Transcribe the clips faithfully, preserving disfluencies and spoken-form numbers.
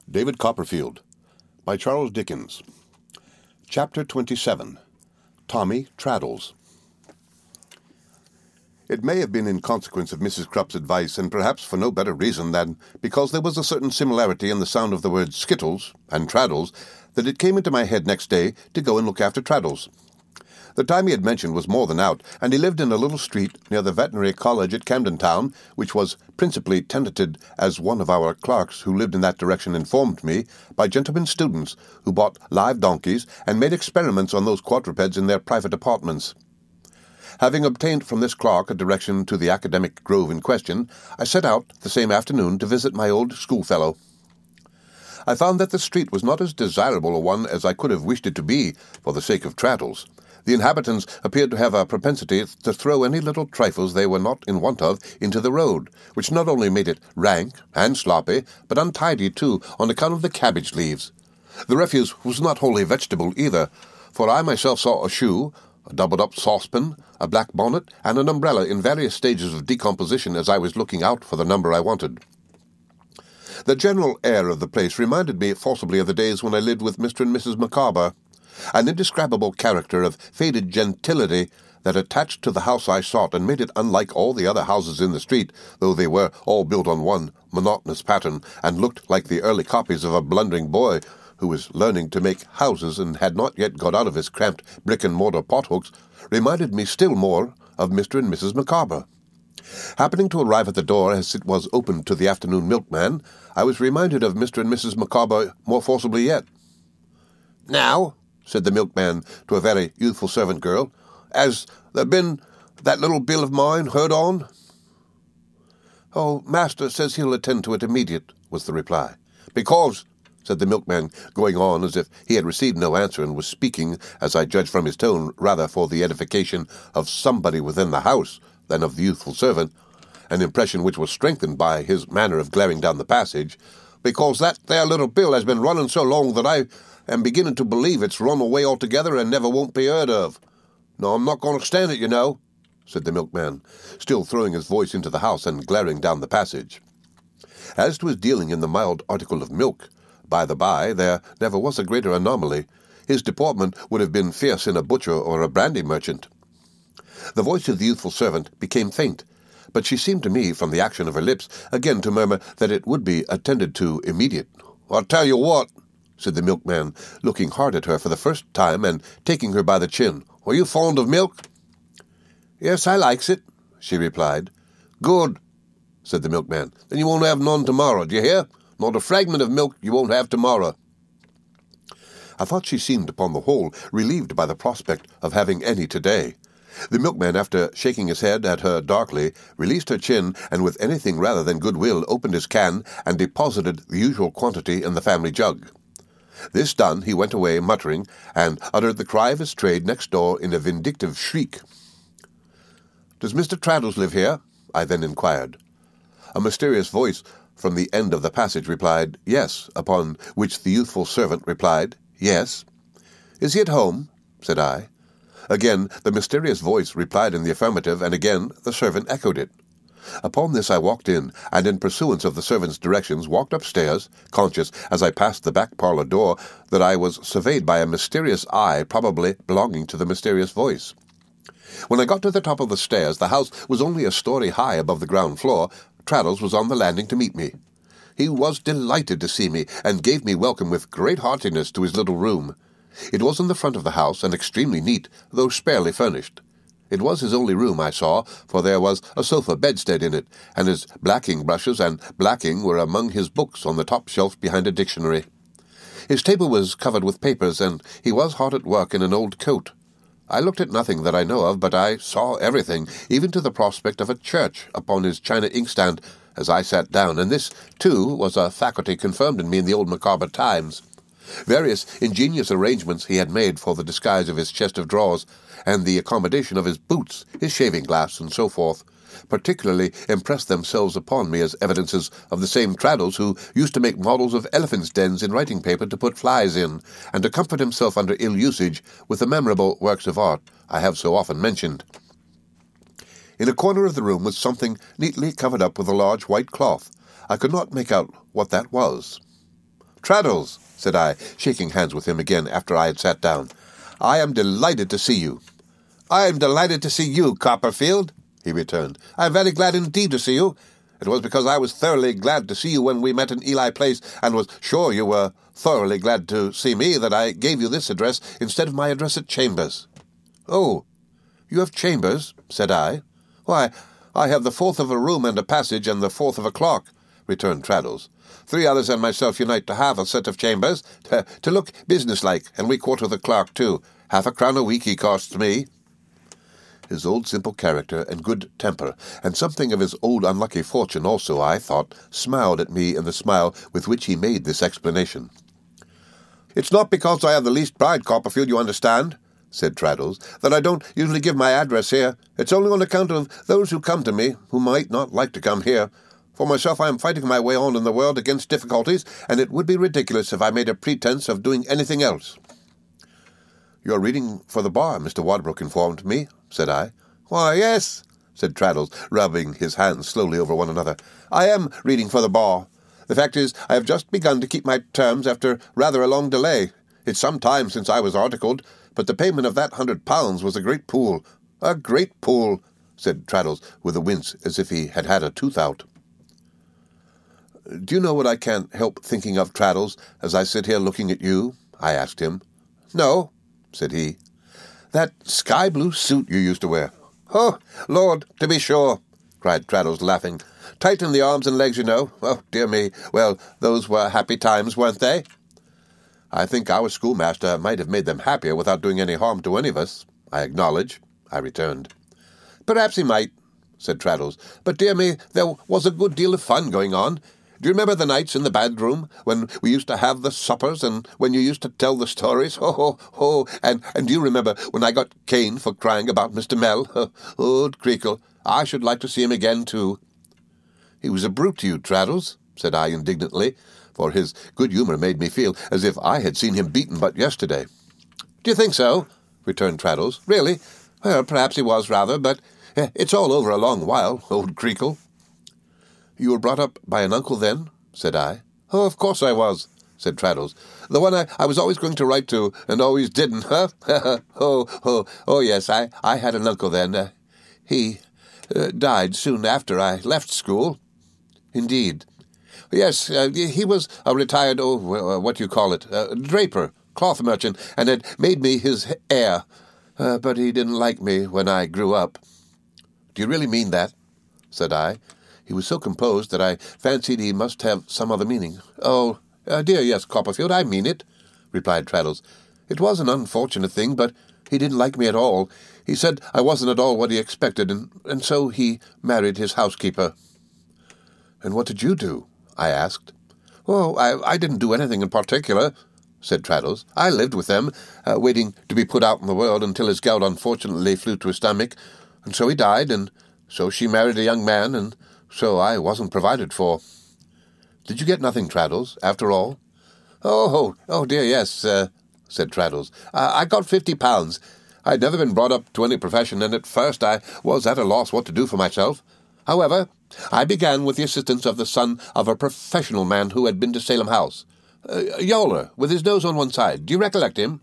David Copperfield, by Charles Dickens. Chapter twenty-seven. Tommy Traddles. It may have been in consequence of Missus Crupp's advice, and perhaps for no better reason than because there was a certain similarity in the sound of the words Skittles and Traddles, that it came into my head next day to go and look after Traddles. The time he had mentioned was more than out, and he lived in a little street near the veterinary college at Camden Town, which was principally tenanted, as one of our clerks who lived in that direction informed me, by gentlemen students who bought live donkeys and made experiments on those quadrupeds in their private apartments. Having obtained from this clerk a direction to the academic grove in question, I set out the same afternoon to visit my old schoolfellow. I found that the street was not as desirable a one as I could have wished it to be for the sake of Traddles. The inhabitants appeared to have a propensity to throw any little trifles they were not in want of into the road, which not only made it rank and sloppy, but untidy too, on account of the cabbage leaves. The refuse was not wholly vegetable either, for I myself saw a shoe, a doubled-up saucepan, a black bonnet, and an umbrella in various stages of decomposition as I was looking out for the number I wanted. The general air of the place reminded me forcibly of the days when I lived with Mister and Missus Micawber. An indescribable character of faded gentility that attached to the house I sought and made it unlike all the other houses in the street, though they were all built on one monotonous pattern and looked like the early copies of a blundering boy who was learning to make houses and had not yet got out of his cramped brick-and-mortar pothooks, reminded me still more of Mister and Missus Micawber. Happening to arrive at the door as it was opened to the afternoon milkman, I was reminded of Mister and Missus Micawber more forcibly yet. "Now," said the milkman to a very youthful servant girl, "has there been that little bill of mine heard on?" "Oh, master says he'll attend to it immediate," was the reply. "Because," said the milkman, going on as if he had received no answer and was speaking, as I judged from his tone, rather for the edification of somebody within the house than of the youthful servant, an impression which was strengthened by his manner of glaring down the passage, "because that there little bill has been running so long that I am beginning to believe it's run away altogether and never won't be heard of. No, I'm not going to stand it, you know," said the milkman, still throwing his voice into the house and glaring down the passage. As to his dealing in the mild article of milk, by the by, there never was a greater anomaly. His deportment would have been fierce in a butcher or a brandy merchant. The voice of the youthful servant became faint, but she seemed to me, from the action of her lips, again to murmur that it would be attended to immediate. "I'll tell you what," said the milkman, looking hard at her for the first time and taking her by the chin. "Are you fond of milk?" "Yes, I likes it," she replied. "Good," said the milkman. "Then you won't have none tomorrow, do you hear? Not a fragment of milk you won't have tomorrow." I thought she seemed, upon the whole, relieved by the prospect of having any today. The milkman, after shaking his head at her darkly, released her chin, and with anything rather than goodwill opened his can and deposited the usual quantity in the family jug. This done, he went away muttering, and uttered the cry of his trade next door in a vindictive shriek. "Does Mister Traddles live here?" I then inquired. A mysterious voice from the end of the passage replied, "Yes," upon which the youthful servant replied, "Yes." "Is he at home?" said I. Again the mysterious voice replied in the affirmative, and again the servant echoed it. Upon this I walked in, and in pursuance of the servant's directions walked upstairs, conscious, as I passed the back parlour door, that I was surveyed by a mysterious eye, probably belonging to the mysterious voice. When I got to the top of the stairs, the house was only a story high above the ground floor. Traddles was on the landing to meet me. He was delighted to see me, and gave me welcome with great heartiness to his little room. It was in the front of the house, and extremely neat, though sparely furnished. It was his only room, I saw, for there was a sofa bedstead in it, and his blacking brushes and blacking were among his books on the top shelf behind a dictionary. His table was covered with papers, and he was hard at work in an old coat. I looked at nothing that I know of, but I saw everything, even to the prospect of a church upon his china inkstand, as I sat down, and this, too, was a faculty confirmed in me in the old Micawber times. Various ingenious arrangements he had made for the disguise of his chest of drawers, and the accommodation of his boots, his shaving-glass, and so forth, particularly impressed themselves upon me as evidences of the same Traddles who used to make models of elephants' dens in writing paper to put flies in, and to comfort himself under ill usage with the memorable works of art I have so often mentioned. In a corner of the room was something neatly covered up with a large white cloth. I could not make out what that was. Traddles, said I, shaking hands with him again after I had sat down. I am delighted to see you. I am delighted to see you, Copperfield, he returned. I am very glad indeed to see you. It was because I was thoroughly glad to see you when we met in Ely Place, and was sure you were thoroughly glad to see me, that I gave you this address instead of my address at Chambers. Oh, you have Chambers? Said I. Why, I have the fourth of a room and a passage and the fourth of a clock, returned Traddles. Three others and myself unite to have a set of Chambers, to, to look businesslike, and we quarter the clerk too. Half a crown a week he costs me. His old simple character and good temper, and something of his old unlucky fortune also, I thought, smiled at me in the smile with which he made this explanation. It's not because I have the least pride, Copperfield, you understand, said Traddles, that I don't usually give my address here. It's only on account of those who come to me, who might not like to come here. For myself, I am fighting my way on in the world against difficulties, and it would be ridiculous if I made a pretence of doing anything else. You're reading for the bar, Mister Waterbrook informed me, said I. Why, yes, said Traddles, rubbing his hands slowly over one another. I am reading for the bar. The fact is, I have just begun to keep my terms after rather a long delay. It's some time since I was articled, but the payment of that hundred pounds was a great pull. A great pull, said Traddles, with a wince as if he had had a tooth out. Do you know what I can't help thinking of, Traddles, as I sit here looking at you? I asked him. No, said he. That sky-blue suit you used to wear. Oh, Lord, to be sure, cried Traddles, laughing. Tight in the arms and legs, you know. Oh, dear me. Well, those were happy times, weren't they? I think our schoolmaster might have made them happier without doing any harm to any of us, I acknowledge, I returned. Perhaps he might, said Traddles, but dear me, there was a good deal of fun going on. Do you remember the nights in the bedroom, when we used to have the suppers, and when you used to tell the stories? Ho, ho, ho! And, and do you remember when I got caned for crying about Mister Mell? Oh, Creakle, I should like to see him again, too. He was a brute to you, Traddles, said I indignantly, for his good humour made me feel as if I had seen him beaten but yesterday. Do you think so? Returned Traddles. Really? Well, perhaps he was rather, but eh, it's all over a long while, old Creakle. You were brought up by an uncle, then? Said I. Oh, of course I was, said Traddles. The one I, I was always going to write to, and always didn't, huh? oh, oh, oh, yes, I, I had an uncle then. Uh, he uh, died soon after I left school. Indeed. Yes, uh, he was a retired, oh, uh, what do you call it, uh, draper, cloth merchant, and had made me his heir. Uh, but he didn't like me when I grew up. Do you really mean that? Said I. He was so composed that I fancied he must have some other meaning. Oh, uh, dear, yes, Copperfield, I mean it, replied Traddles. It was an unfortunate thing, but he didn't like me at all. He said I wasn't at all what he expected, and, and so he married his housekeeper. And what did you do? I asked. Oh, I, I didn't do anything in particular, said Traddles. I lived with them, uh, waiting to be put out in the world until his gout unfortunately flew to his stomach, and so he died, and so she married a young man, and so I wasn't provided for. Did you get nothing, Traddles, after all? Oh, oh, oh dear, yes, uh, said Traddles. Uh, I got fifty pounds. I'd never been brought up to any profession, and at first I was at a loss what to do for myself. However, I began with the assistance of the son of a professional man who had been to Salem House. Uh, Yoler, with his nose on one side. Do you recollect him?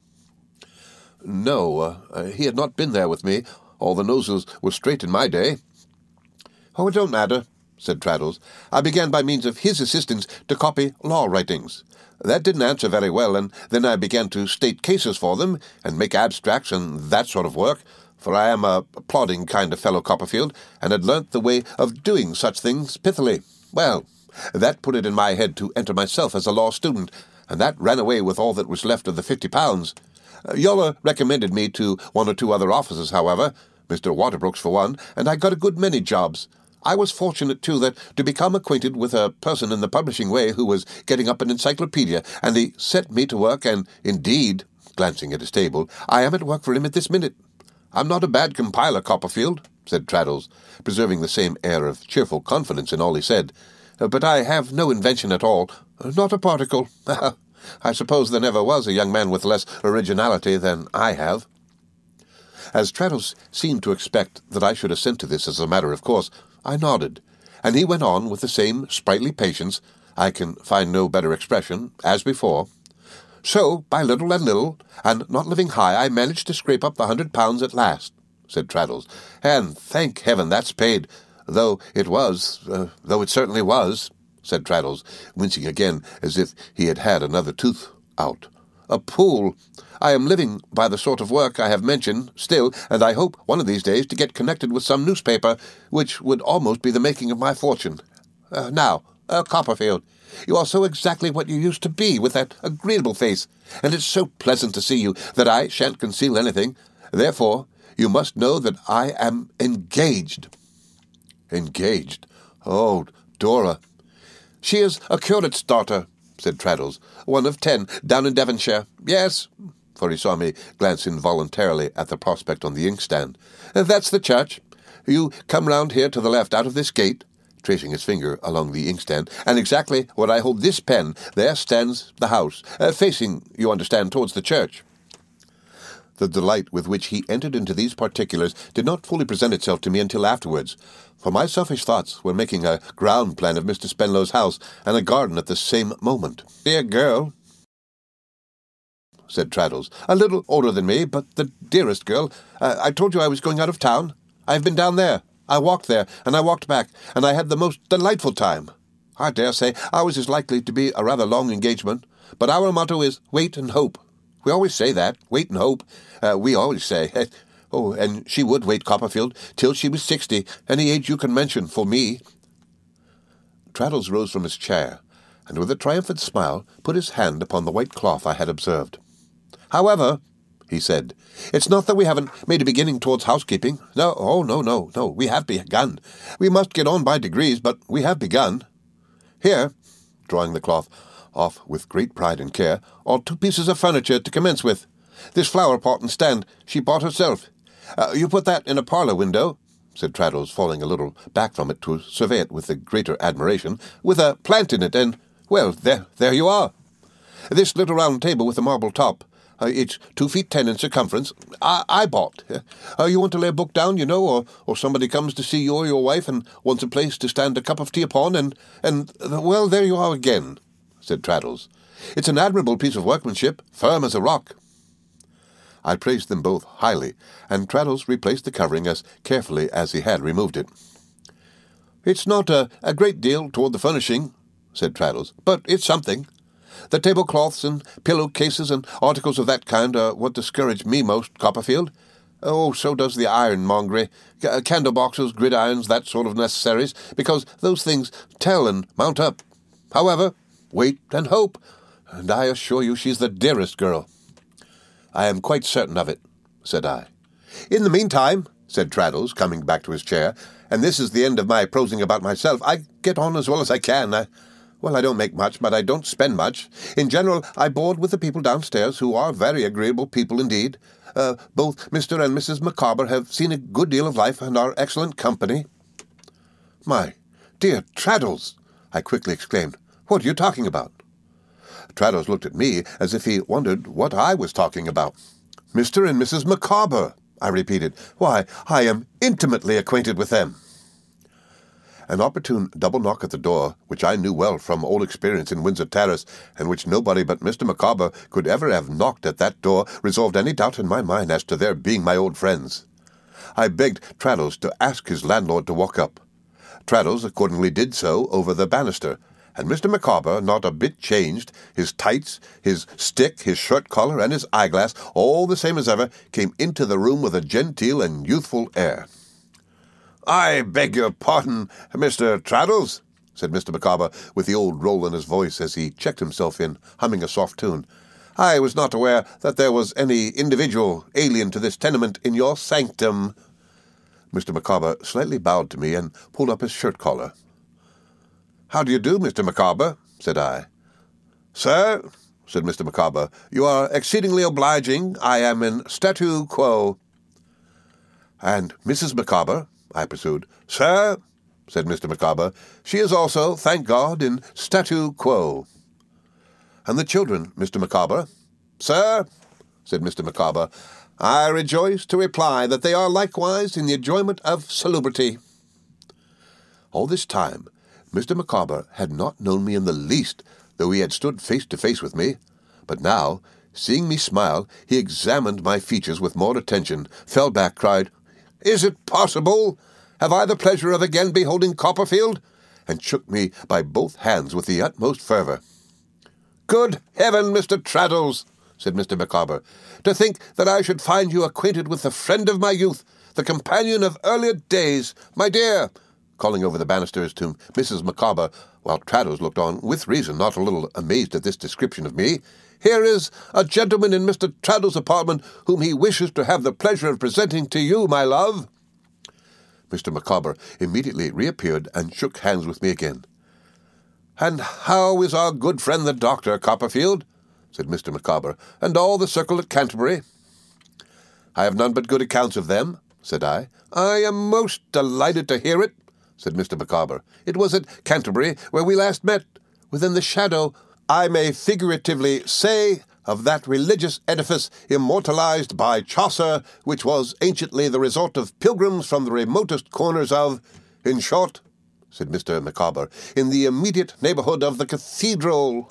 No, uh, he had not been there with me. All the noses were straight in my day. Oh, it don't matter, said Traddles. I began by means of his assistance to copy law writings. That didn't answer very well, and then I began to state cases for them, and make abstracts and that sort of work, for I am a plodding kind of fellow, Copperfield, and had learnt the way of doing such things pithily. Well, that put it in my head to enter myself as a law student, and that ran away with all that was left of the fifty pounds. Uh, Yoler recommended me to one or two other officers, however, Mister Waterbrook's for one, and I got a good many jobs. I was fortunate, too, that to become acquainted with a person in the publishing way who was getting up an encyclopedia, and he set me to work, and, indeed, glancing at his table, I am at work for him at this minute. I'm not a bad compiler, Copperfield, said Traddles, preserving the same air of cheerful confidence in all he said, but I have no invention at all, not a particle. I suppose there never was a young man with less originality than I have. As Traddles seemed to expect that I should assent to this as a matter of course, I nodded, and he went on with the same sprightly patience. I can find no better expression, as before. So, by little and little, and not living high, I managed to scrape up the hundred pounds at last, said Traddles. And thank heaven that's paid, though it was, uh, though it certainly was, said Traddles, wincing again as if he had had another tooth out. A pool. I am living by the sort of work I have mentioned still, and I hope one of these days to get connected with some newspaper, which would almost be the making of my fortune. Uh, now, uh, Copperfield, you are so exactly what you used to be, with that agreeable face, and it's so pleasant to see you that I shan't conceal anything. Therefore, you must know that I am engaged. Engaged? Oh, Dora. She is a curate's daughter, said Traddles, one of ten, down in Devonshire. Yes, for he saw me glance involuntarily at the prospect on the inkstand. That's the church. You come round here to the left out of this gate, tracing his finger along the inkstand, and exactly where I hold this pen, there stands the house, uh, facing, you understand, towards the church. The delight with which he entered into these particulars did not fully present itself to me until afterwards, for my selfish thoughts were making a ground plan of Mister Spenlow's house and a garden at the same moment. Dear girl, said Traddles, a little older than me, but the dearest girl. Uh, I told you I was going out of town. I've been down there. I walked there, and I walked back, and I had the most delightful time. I dare say ours is likely to be a rather long engagement, but our motto is wait and hope. We always say that, wait and hope. Uh, we always say, oh, and she would wait, Copperfield, till she was sixty, any age you can mention for me. Traddles rose from his chair, and with a triumphant smile put his hand upon the white cloth I had observed. However, he said, it's not that we haven't made a beginning towards housekeeping. No, oh, no, no, no, we have begun. We must get on by degrees, but we have begun. Here, drawing the cloth off with great pride and care, are two pieces of furniture to commence with. This flower-pot and stand she bought herself. Uh, you put that in a parlour window, said Traddles, falling a little back from it to survey it with the greater admiration, with a plant in it, and, well, there, there you are. This little round table with a marble top, Uh, it's two feet ten in circumference. I, I bought. Uh, you want to lay a book down, you know, or, or somebody comes to see you or your wife and wants a place to stand a cup of tea upon, and, and uh, well, there you are again, said Traddles. It's an admirable piece of workmanship, firm as a rock. I praised them both highly, and Traddles replaced the covering as carefully as he had removed it. It's not a, a great deal toward the furnishing, said Traddles, but it's something. The tablecloths and pillow-cases and articles of that kind are what discourage me most, Copperfield. Oh, so does the ironmongery, c- candle-boxes, gridirons, that sort of necessaries, because those things tell and mount up. However, wait and hope, and I assure you she's the dearest girl. I am quite certain of it, said I. In the meantime, said Traddles, coming back to his chair, and this is the end of my prosing about myself, I get on as well as I can. I... Well, I don't make much, but I don't spend much. In general, I board with the people downstairs, who are very agreeable people indeed. Uh, both Mister and Missus Micawber have seen a good deal of life and are excellent company. My dear Traddles, I quickly exclaimed, what are you talking about? Traddles looked at me as if he wondered what I was talking about. Mister and Missus Micawber, I repeated. Why, I am intimately acquainted with them. An opportune double knock at the door, which I knew well from old experience in Windsor Terrace, and which nobody but Mister Micawber could ever have knocked at that door, resolved any doubt in my mind as to their being my old friends. I begged Traddles to ask his landlord to walk up. Traddles accordingly did so over the banister, and Mister Micawber, not a bit changed, his tights, his stick, his shirt-collar, and his eyeglass, all the same as ever, came into the room with a genteel and youthful air. I beg your pardon, Mister Traddles, said Mister Micawber, with the old roll in his voice as he checked himself in, humming a soft tune. I was not aware that there was any individual alien to this tenement in your sanctum. Mister Micawber slightly bowed to me and pulled up his shirt-collar. How do you do, Mister Micawber? Said I. Sir, said Mister Micawber, you are exceedingly obliging. I am in statu quo. And Missus Micawber? I pursued. Sir, said Mister Micawber, she is also, thank God, in statu quo. And the children, Mister Micawber? Sir, said Mister Micawber, I rejoice to reply that they are likewise in the enjoyment of salubrity. All this time, Mister Micawber had not known me in the least, though he had stood face to face with me. But now, seeing me smile, he examined my features with more attention, fell back, cried, "Is it possible? Have I the pleasure of again beholding Copperfield?" and shook me by both hands with the utmost fervour. "Good heaven, Mister Traddles," said Mister Micawber, "to think that I should find you acquainted with the friend of my youth, the companion of earlier days, my dear," calling over the banisters to Missus Micawber, while Traddles looked on, with reason, not a little amazed at this description of me. "Here is a gentleman in Mister Traddles' apartment whom he wishes to have the pleasure of presenting to you, my love." Mister Micawber immediately reappeared and shook hands with me again. "And how is our good friend the doctor, Copperfield?" said Mister Micawber, "and all the circle at Canterbury?" "I have none but good accounts of them," said I. "I am most delighted to hear it," said Mister Micawber. "It was at Canterbury where we last met, within the shadow, I may figuratively say, of that religious edifice immortalized by Chaucer, which was anciently the resort of pilgrims from the remotest corners of, in short," said Mister Micawber, "in the immediate neighbourhood of the cathedral."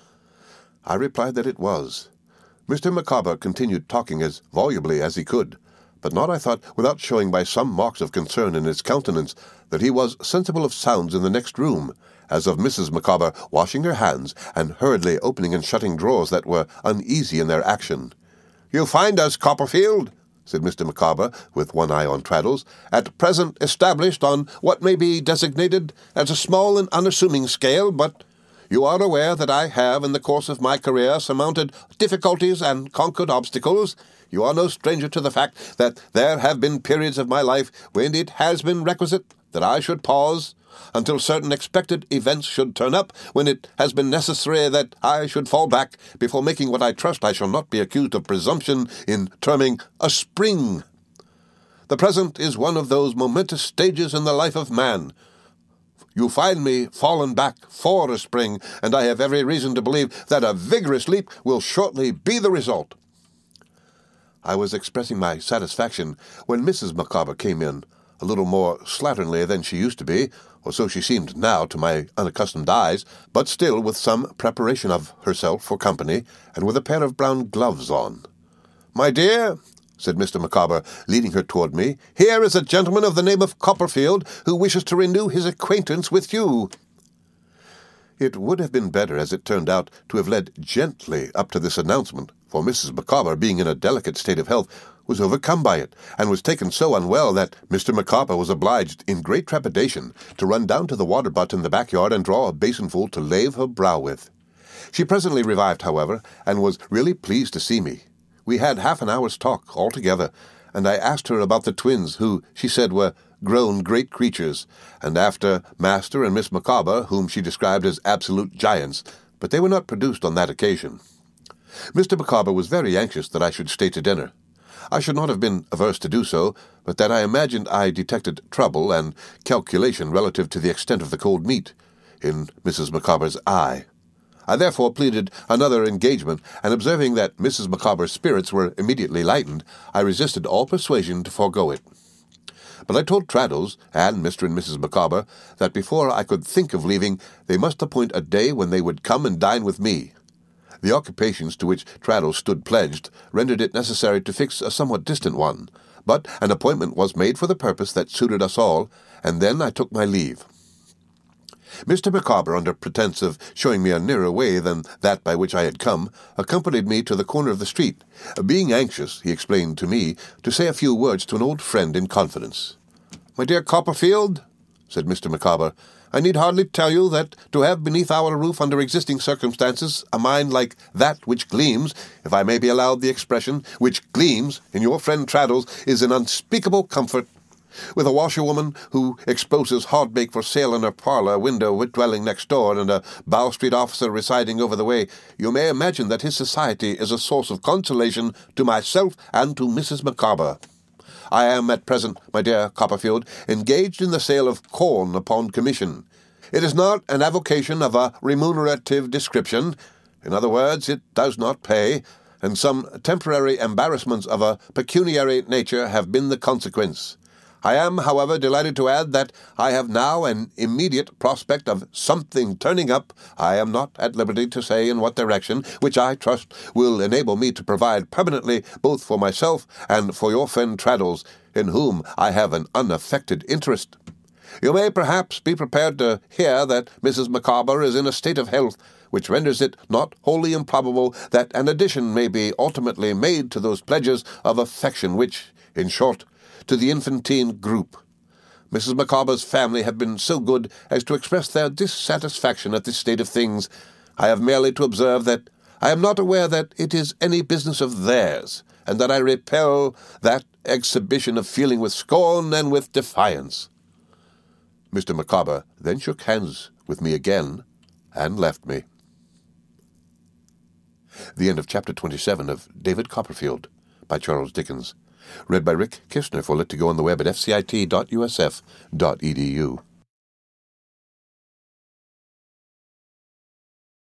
I replied that it was. Mister Micawber continued talking as volubly as he could, but not, I thought, without showing by some marks of concern in his countenance that he was sensible of sounds in the next room, as of Missus Micawber washing her hands and hurriedly opening and shutting drawers that were uneasy in their action. "You find us, Copperfield," said Mister Micawber, with one eye on Traddles, "at present established on what may be designated as a small and unassuming scale, but you are aware that I have, in the course of my career, surmounted difficulties and conquered obstacles. You are no stranger to the fact that there have been periods of my life when it has been requisite that I should pause, until certain expected events should turn up, when it has been necessary that I should fall back, before making what I trust I shall not be accused of presumption in terming a spring. The present is one of those momentous stages in the life of man. You find me fallen back for a spring, and I have every reason to believe that a vigorous leap will shortly be the result." I was expressing my satisfaction when Missus Micawber came in, a little more slatternly than she used to be, or so she seemed now to my unaccustomed eyes, but still with some preparation of herself for company, and with a pair of brown gloves on. "My dear," said Mister Micawber, leading her toward me, "here is a gentleman of the name of Copperfield, who wishes to renew his acquaintance with you." It would have been better, as it turned out, to have led gently up to this announcement, for Missus Micawber, being in a delicate state of health, was overcome by it, and was taken so unwell that Mister Micawber was obliged, in great trepidation, to run down to the water-butt in the backyard and draw a basinful to lave her brow with. She presently revived, however, and was really pleased to see me. We had half an hour's talk altogether, and I asked her about the twins, who, she said, were grown great creatures, and after Master and Miss Micawber, whom she described as absolute giants, but they were not produced on that occasion. Mister Micawber was very anxious that I should stay to dinner. I should not have been averse to do so, but that I imagined I detected trouble and calculation relative to the extent of the cold meat in Missus Micawber's eye. I therefore pleaded another engagement, and observing that Missus Micawber's spirits were immediately lightened, I resisted all persuasion to forego it. But I told Traddles, and Mister and Missus Micawber, that before I could think of leaving, they must appoint a day when they would come and dine with me. The occupations to which Traddles stood pledged rendered it necessary to fix a somewhat distant one, but an appointment was made for the purpose that suited us all, and then I took my leave. Mister Micawber, under pretence of showing me a nearer way than that by which I had come, accompanied me to the corner of the street, being anxious, he explained to me, to say a few words to an old friend in confidence. "My dear Copperfield," said Mister Micawber, "I need hardly tell you that to have beneath our roof under existing circumstances a mind like that which gleams, if I may be allowed the expression, which gleams in your friend Traddles, is an unspeakable comfort. With a washerwoman who exposes hardbake for sale in her parlour window dwelling next door, and a Bow Street officer residing over the way, you may imagine that his society is a source of consolation to myself and to Missus Micawber. I am at present, my dear Copperfield, engaged in the sale of corn upon commission. It is not an avocation of a remunerative description. In other words, it does not pay, and some temporary embarrassments of a pecuniary nature have been the consequence. I am, however, delighted to add that I have now an immediate prospect of something turning up. I am not at liberty to say in what direction, which I trust will enable me to provide permanently both for myself and for your friend Traddles, in whom I have an unaffected interest. You may perhaps be prepared to hear that Missus Micawber is in a state of health which renders it not wholly improbable that an addition may be ultimately made to those pledges of affection which, in short, to the infantine group. Missus Micawber's family have been so good as to express their dissatisfaction at this state of things. I have merely to observe that I am not aware that it is any business of theirs, and that I repel that exhibition of feeling with scorn and with defiance. Mister Micawber then shook hands with me again and left me. The end of chapter twenty-seven of David Copperfield by Charles Dickens. Read by Rick Kistner for Lit to Go on the web at f c i t dot u s f dot e d u.